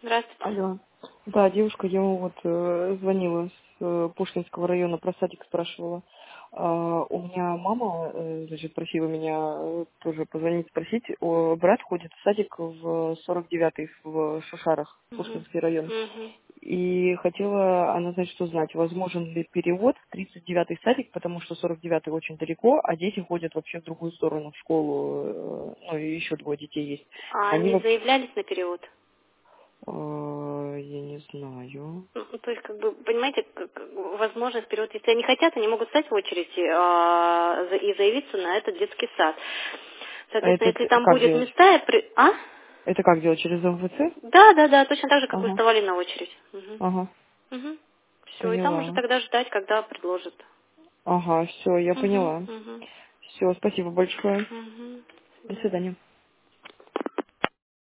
Здравствуйте. Алло. Да, девушка, я вот звонила с Пушкинского района, про садик спрашивала. У меня мама, значит, просила меня тоже позвонить, спросить. Брат ходит в садик в 49-й в Шушарах, Мгм. Пушкинский район. Мгм. И хотела она, значит, узнать, возможен ли перевод в 39-й садик, потому что 49-й очень далеко, а дети ходят вообще в другую сторону, в школу. Ну, и еще двое детей есть. А Они они вообще... заявлялись на перевод? Я не знаю. Ну, то есть, как бы, понимаете, возможность перевод, если они хотят, они могут стать в очередь и заявиться на этот детский сад. А Соответственно, это если там как будет делать? места, Это как делать? Через МВЦ? Да, да, да, точно так же, как вы Ага, вставали на очередь. Угу. ага, Угу. Все, и там уже поняла. тогда ждать, когда предложат. Ага, все, я Угу, поняла. угу, Все, спасибо большое. угу. До До свидания. свидания.